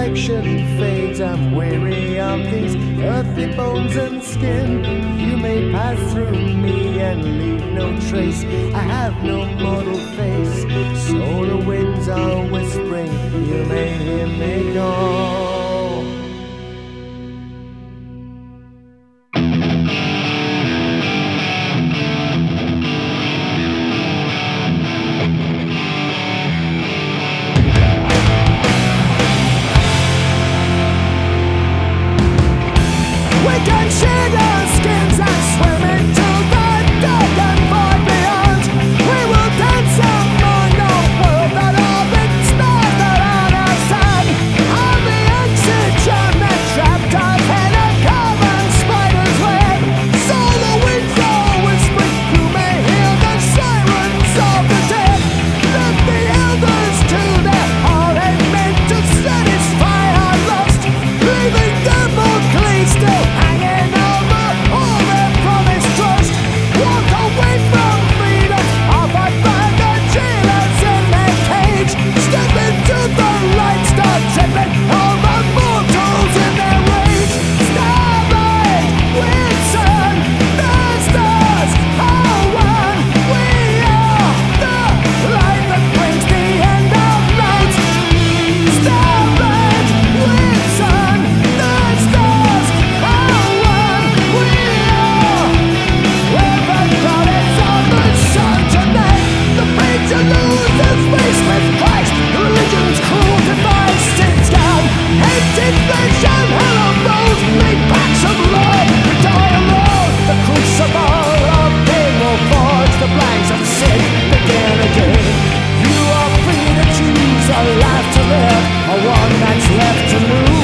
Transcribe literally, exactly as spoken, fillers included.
reflection fades. I'm weary of these earthly bones and skin. You may pass through me and leave no trace. I have no mortal face, so the winds are whispering. You may hear me go. We can shed our skins and swim into the dark and far beyond. We will dance among a world that orbits stars that are our sun. On the oxygen that trapped us in a carbon spider's web. So the winds are whispering, you may hear the sirens of the dead. Let the elders to their heart and meant to satisfy our lust, leaving them all clean still. One that's left to lose.